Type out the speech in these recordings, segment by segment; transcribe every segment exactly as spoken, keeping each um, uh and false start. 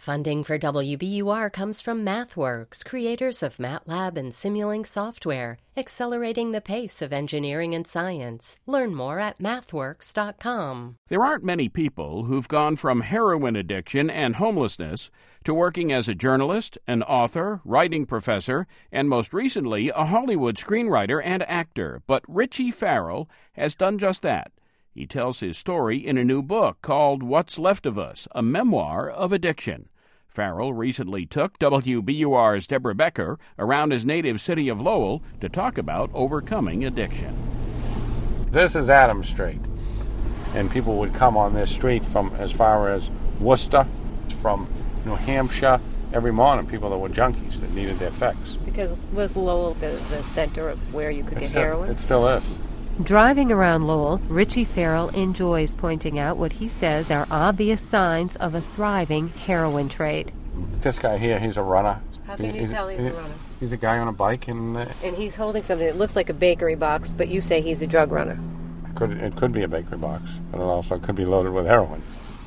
Funding for W B U R comes from MathWorks, creators of MATLAB and Simulink software, accelerating the pace of engineering and science. Learn more at mathworks dot com. There aren't many people who've gone from heroin addiction and homelessness to working as a journalist, an author, writing professor, and most recently a Hollywood screenwriter and actor. But Richie Farrell has done just that. He tells his story in a new book called What's Left of Us, a memoir of addiction. Farrell recently took W B U R's Deborah Becker around his native city of Lowell to talk about overcoming addiction. This is Adams Street, and people would come on this street from as far as Worcester, from New Hampshire, every morning, people that were junkies that needed their fix. Because was Lowell the, the center of where you could It's get still, heroin? It still is. Driving around Lowell, Richie Farrell enjoys pointing out what he says are obvious signs of a thriving heroin trade. This guy here, he's a runner. How can you he's, tell he's he's a runner? He's a guy on a bike, and uh, And he's holding something that looks like a bakery box, but you say he's a drug runner. it could it could be a bakery box, but it also could be loaded with heroin.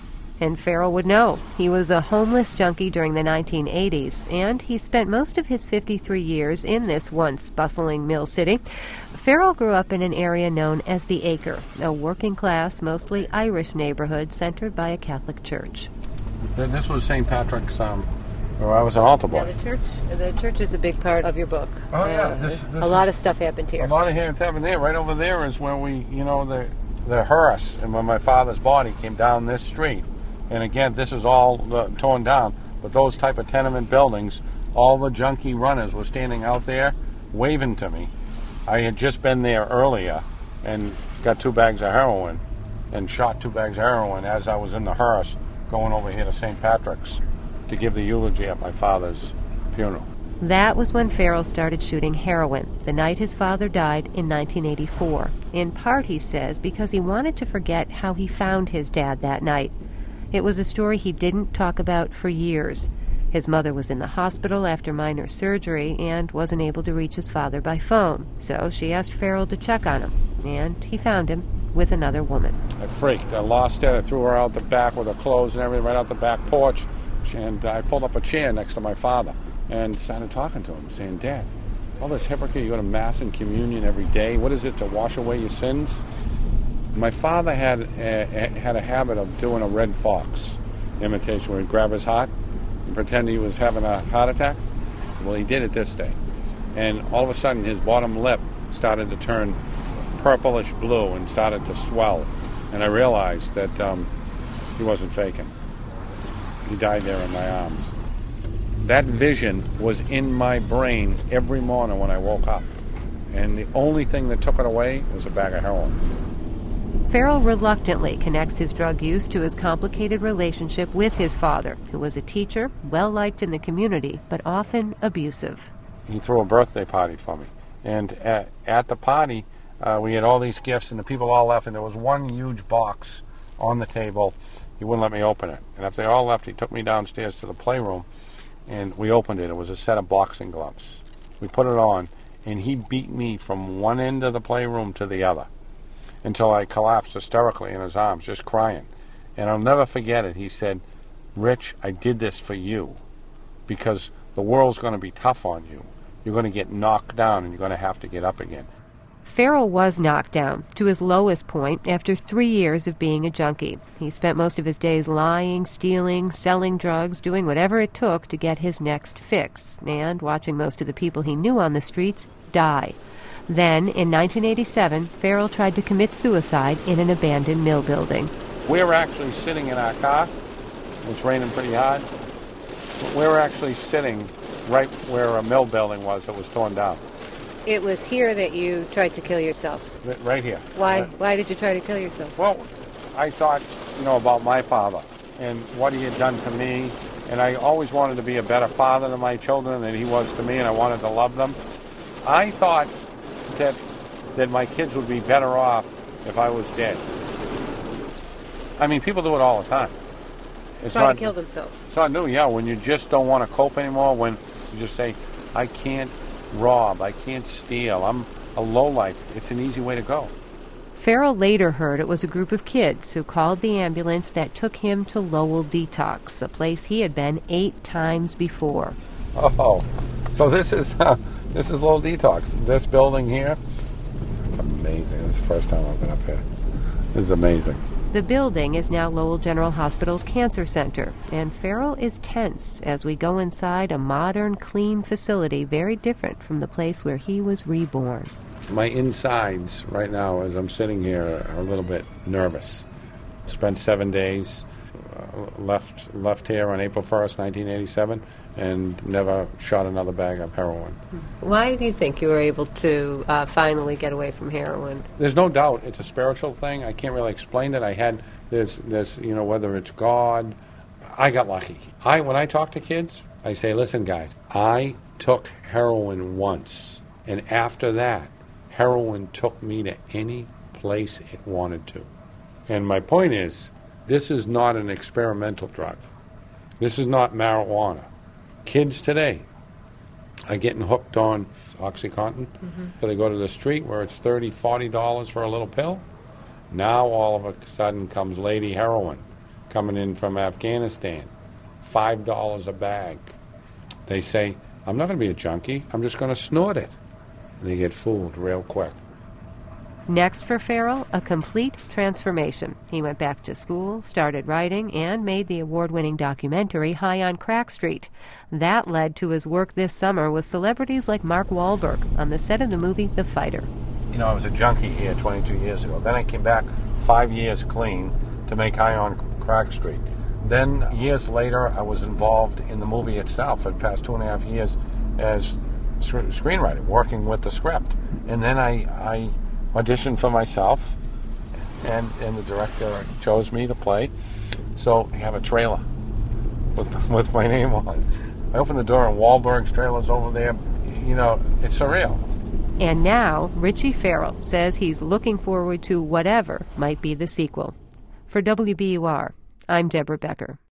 And Farrell would know. He was a homeless junkie during the nineteen eighties, and he spent most of his fifty-three years in this once bustling mill city. Farrell grew up in an area known as the Acre, a working-class, mostly Irish neighborhood centered by a Catholic church. This was Saint Patrick's, um, where I was an altar boy. Now, the church, the church is a big part of your book. Oh, yeah. Uh, This- this a lot is- of stuff happened here. A lot of here happened there. Right over there is where we, you know, the the hearse, and when my father's body came down this street. And again, this is all uh, torn down, but those type of tenement buildings, all the junkie runners were standing out there waving to me. I had just been there earlier and got two bags of heroin and shot two bags of heroin as I was in the hearse going over here to Saint Patrick's to give the eulogy at my father's funeral. That was when Farrell started shooting heroin, the night his father died in nineteen eighty-four. In part, he says, because he wanted to forget how he found his dad that night. It was a story he didn't talk about for years. His mother was in the hospital after minor surgery and wasn't able to reach his father by phone. So she asked Farrell to check on him, and he found him with another woman. I freaked. I lost it. I threw her out the back with her clothes and everything right out the back porch. And I pulled up a chair next to my father and started talking to him, saying, Dad, all this hypocrite, you go to Mass and communion every day. What is it to wash away your sins? My father had a, had a habit of doing a Red Fox imitation where he'd grab his heart and pretend he was having a heart attack. Well, he did it this day. And all of a sudden, his bottom lip started to turn purplish blue and started to swell. And I realized that um, he wasn't faking. He died there in my arms. That vision was in my brain every morning when I woke up. And the only thing that took it away was a bag of heroin. Farrell reluctantly connects his drug use to his complicated relationship with his father, who was a teacher, well-liked in the community, but often abusive. He threw a birthday party for me. And at, at the party, uh, we had all these gifts, and the people all left, and there was one huge box on the table. He wouldn't let me open it. And after they all left, he took me downstairs to the playroom, and we opened it. It was a set of boxing gloves. We put it on, and he beat me from one end of the playroom to the other, until I collapsed hysterically in his arms, just crying. And I'll never forget it. He said, Rich, I did this for you because the world's going to be tough on you. You're going to get knocked down and you're going to have to get up again. Farrell was knocked down to his lowest point after three years of being a junkie. He spent most of his days lying, stealing, selling drugs, doing whatever it took to get his next fix, and watching most of the people he knew on the streets die. Then, in nineteen eighty-seven, Farrell tried to commit suicide in an abandoned mill building. We were actually sitting in our car. It's raining pretty hard. We were actually sitting right where a mill building was that was torn down. It was here that you tried to kill yourself. Right here. Why? Right. Why did you try to kill yourself? Well, I thought, you know, about my father and what he had done to me. And I always wanted to be a better father to my children than he was to me, and I wanted to love them. I thought that that my kids would be better off if I was dead. I mean, people do it all the time. It's Try not, to kill themselves. It's not new, yeah. When you just don't want to cope anymore, when you just say, I can't rob, I can't steal, I'm a lowlife, it's an easy way to go. Farrell later heard it was a group of kids who called the ambulance that took him to Lowell Detox, a place he had been eight times before. Oh, so this is uh, this is Lowell Detox. This building here, it's amazing. It's the first time I've been up here. This is amazing. The building is now Lowell General Hospital's Cancer Center, and Farrell is tense as we go inside a modern, clean facility very different from the place where he was reborn. My insides right now, as I'm sitting here, are a little bit nervous. Spent seven days, uh, left left here on April first, nineteen eighty-seven, and never shot another bag of heroin. Why do you think you were able to uh, finally get away from heroin? There's no doubt it's a spiritual thing. I can't really explain it. I had there's there's you know whether it's God, I got lucky. I when I talk to kids, I say, listen, guys, I took heroin once, and after that, heroin took me to any place it wanted to. And my point is, this is not an experimental drug. This is not marijuana. Kids today are getting hooked on OxyContin. Mm-hmm. So they go to the street where it's thirty dollars, forty dollars for a little pill. Now all of a sudden comes lady heroin coming in from Afghanistan, five dollars a bag. They say, I'm not going to be a junkie. I'm just going to snort it. And they get fooled real quick. Next for Farrell, a complete transformation. He went back to school, started writing, and made the award-winning documentary High on Crack Street. That led to his work this summer with celebrities like Mark Wahlberg on the set of the movie The Fighter. You know, I was a junkie here twenty-two years ago. Then I came back five years clean to make High on Crack Street. Then years later, I was involved in the movie itself for the past two and a half years as screenwriter, working with the script. And then I, I auditioned for myself, and, and the director chose me to play. So I have a trailer with, with my name on. I open the door and Wahlberg's trailer's over there. You know, it's surreal. And now, Richie Farrell says he's looking forward to whatever might be the sequel. For W B U R, I'm Deborah Becker.